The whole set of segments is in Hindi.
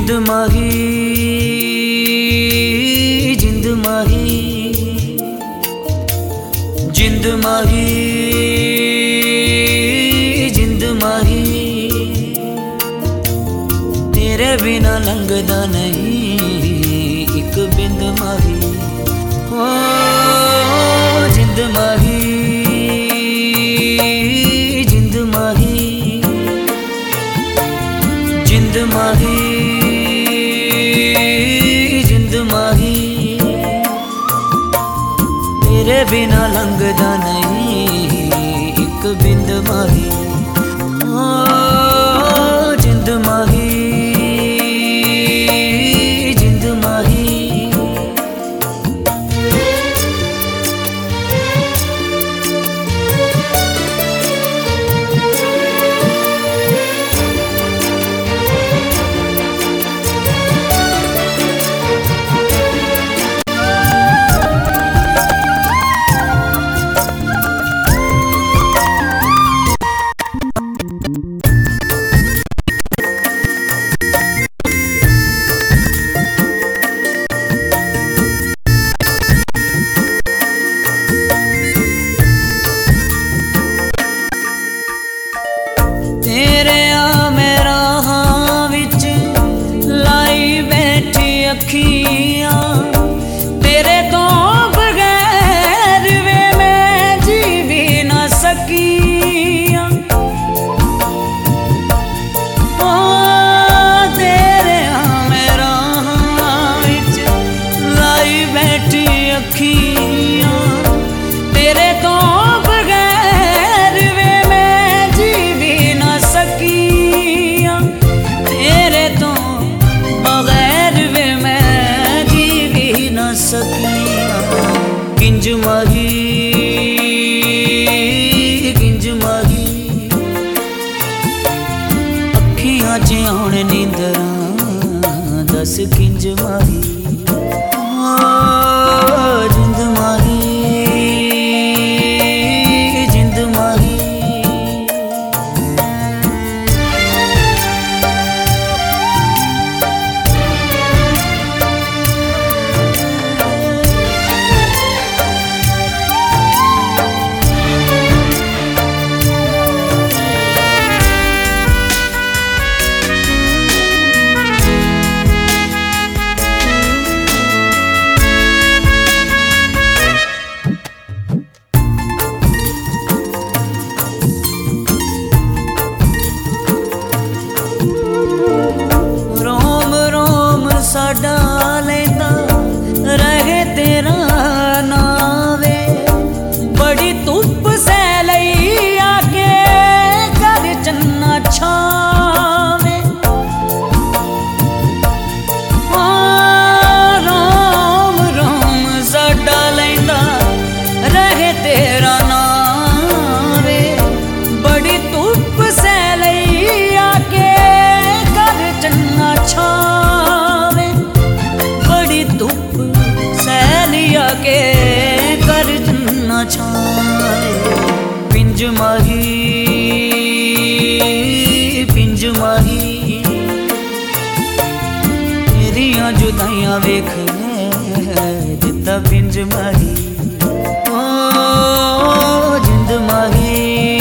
जिंद माही जिंद माही जिंद माही जिंद माही तेरे बिना लंघदा नहीं एक बिंद माही। ओ जिंद माही जिंद माही जिंद माही जिंद माही तेरे बिना लंघदा नहीं एक बिंद माही। ओ जिंद माही जिंद माही तेरे आ मेरा हां विच लाई बैठी अखियां तेरे तो बगैर वे मैं जी भी ना सकियां। ओ तेरे आ मेरा हां विच लाई बैठी अखियां तेरे तो तेरे तो बगैर वे मैं जी भी न सकिया। किंज माही किंज माही अखियां च आउण नींदरां दस किंज माही। जिंद माही जिंद माही साडा लेंदा रहे तेरा नावे बड़ी धुप सै लई आके कर चन्ना छावे। राम राम साडा लेंदा रहे तेरा नावे बड़ी धुप सै लई आके कर चन्ना छावे। धुप सैलिया के कर न छाए। पिंज माही पिंज माही तेरिया जुदाइयां वेख दिता पिंज माही। ओ जिंद माही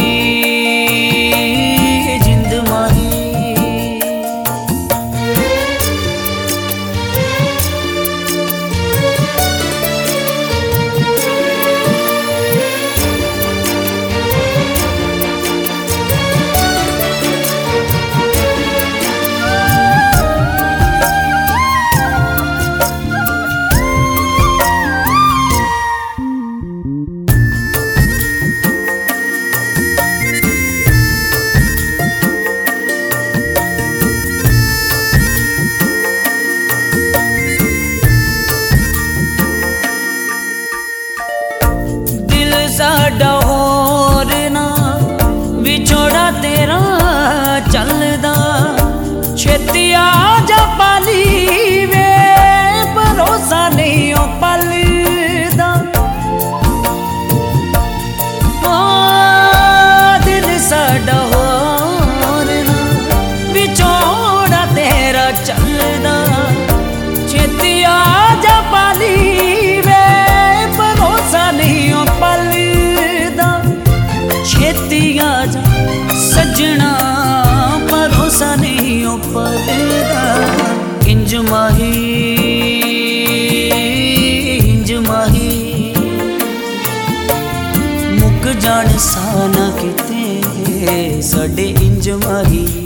जिंद माही इंज माही इंज माही मुक जान सा ना किते साडे इंज माही।